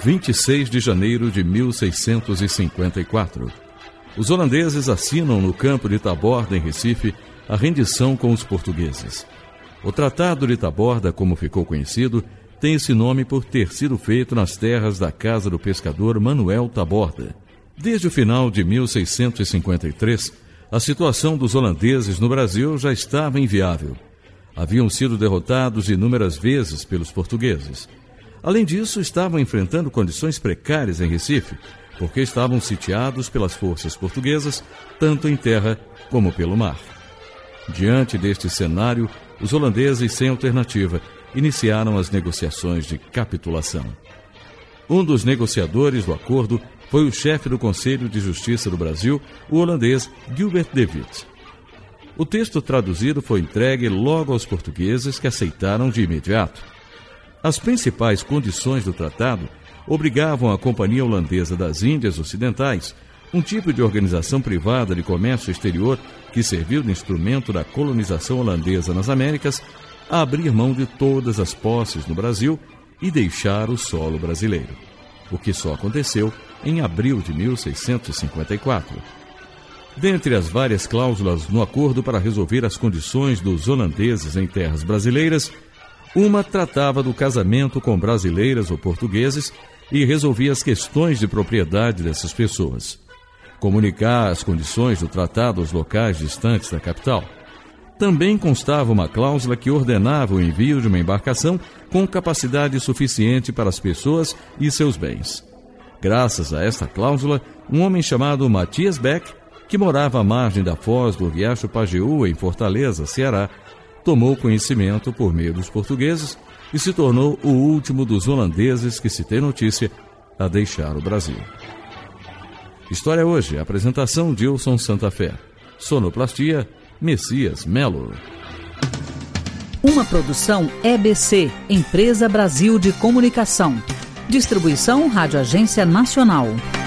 26 de janeiro de 1654. Os holandeses assinam no campo de Taborda, em Recife, a rendição com os portugueses. O Tratado de Taborda, como ficou conhecido, tem esse nome por ter sido feito nas terras da casa do pescador Manuel Taborda. Desde o final de 1653, a situação dos holandeses no Brasil já estava inviável. Haviam sido derrotados inúmeras vezes pelos portugueses. Além disso, estavam enfrentando condições precárias em Recife, porque estavam sitiados pelas forças portuguesas, tanto em terra como pelo mar. Diante deste cenário, os holandeses, sem alternativa, iniciaram as negociações de capitulação. Um dos negociadores do acordo foi o chefe do Conselho de Justiça do Brasil, o holandês Gilbert de Wit. O texto traduzido foi entregue logo aos portugueses, que aceitaram de imediato. As principais condições do tratado obrigavam a Companhia Holandesa das Índias Ocidentais, um tipo de organização privada de comércio exterior que serviu de instrumento da colonização holandesa nas Américas, a abrir mão de todas as posses no Brasil e deixar o solo brasileiro, o que só aconteceu em abril de 1654. Dentre as várias cláusulas no acordo para resolver as condições dos holandeses em terras brasileiras, uma tratava do casamento com brasileiras ou portugueses e resolvia as questões de propriedade dessas pessoas. Comunicar as condições do tratado aos locais distantes da capital. Também constava uma cláusula que ordenava o envio de uma embarcação com capacidade suficiente para as pessoas e seus bens. Graças a esta cláusula, um homem chamado Matias Beck, que morava à margem da foz do Riacho Pajeú, em Fortaleza, Ceará, tomou conhecimento por meio dos portugueses e se tornou o último dos holandeses que se tem notícia a deixar o Brasil. História Hoje, apresentação Dilson Santa Fé. Sonoplastia, Messias Melo. Uma produção EBC, Empresa Brasil de Comunicação. Distribuição Rádio Agência Nacional.